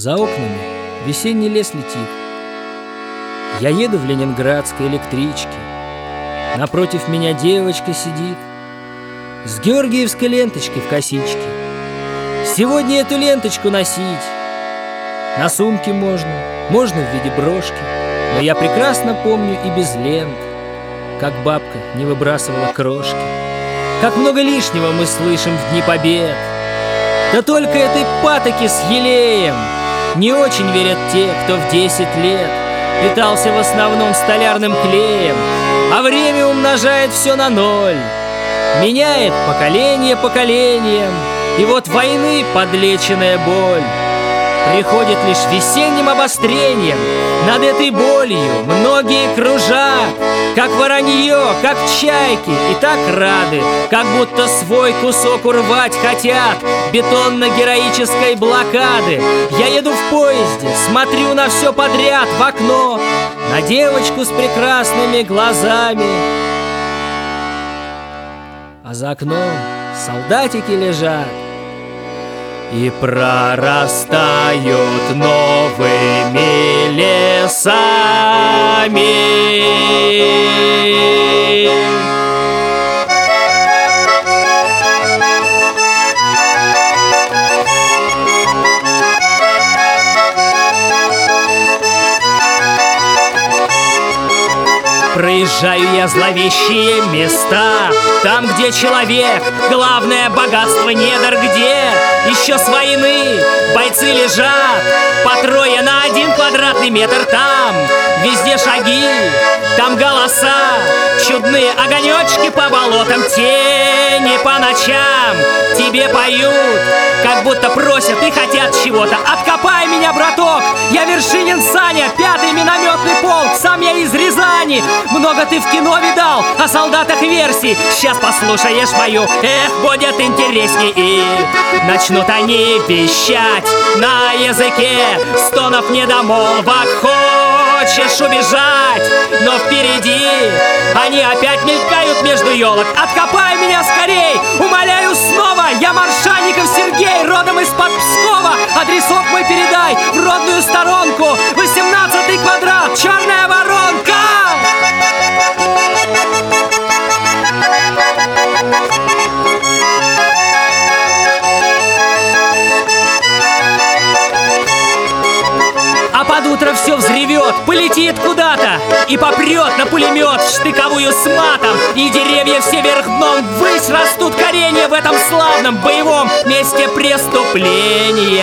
За окнами весенний лес летит. Я еду в ленинградской электричке. Напротив меня девочка сидит с георгиевской ленточкой в косичке. Сегодня эту ленточку носить на сумке можно в виде брошки. Но я прекрасно помню и без лент, как бабка не выбрасывала крошки. Как много лишнего мы слышим в дни побед. Да только этой патоки с елеем не очень верят те, кто в 10 лет питался в основном столярным клеем, а время умножает все на ноль, меняет поколение поколением. И вот войны подлеченная боль приходит лишь весенним обострением. Над этой болью многие кружат, как воронье, как чайки, и так рады, как будто свой кусок урвать хотят бетонно-героической блокады. Я еду в поезде, смотрю на все подряд в окно, на девочку с прекрасными глазами. А за окном солдатики лежат и прорастают новыми лесами. Проезжаю я зловещие места, там, где человек — главное богатство недр, где еще с войны бойцы лежат по трое на 1 квадратный метр. Там везде шаги, там голоса, чудные огонечки по болотам, тени по ночам тебе поют, как будто просят и хотят чего-то. Откопай меня, браток, я Вершинин Саня, 5-й минометный полк, сам я из Рязани. Много ты в кино видал о солдатах версий, сейчас послушаешь мою, будет интересней. И начнут они вещать на языке стонов недомолвок. Хочешь убежать, но впереди они опять мелькают между елок. Откопай меня скорей, умоляю снова, я Маршанников Сергей, родом из-под Пскова. Адресок мой передай в родную сторонку, 18-й квадрат, Черная Воронка. А под утро все взревет, полетит куда-то и попрет на пулемет в штыковую с матом. И деревья все вверх дном ввысь растут коренья в этом славном боевом месте преступления.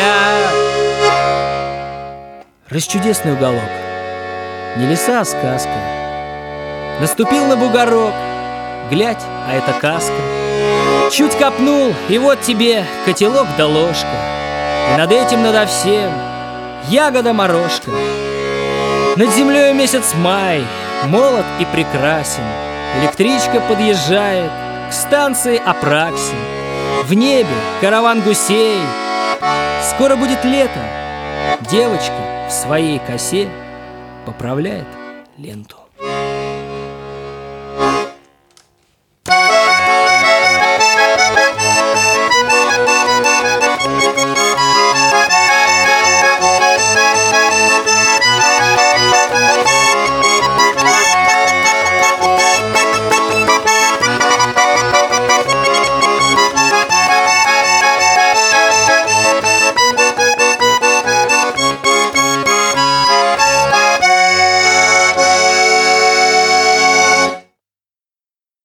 Расчудесный уголок, не леса, а сказка. Наступил на бугорок, глядь, а это каска. Чуть копнул, и вот тебе котелок да ложка. И над этим, надо всем ягода-морожка. Над землей месяц май, молод и прекрасен. Электричка подъезжает к станции Апраксин. В небе караван гусей. Скоро будет лето. Девочка в своей косе поправляет ленту.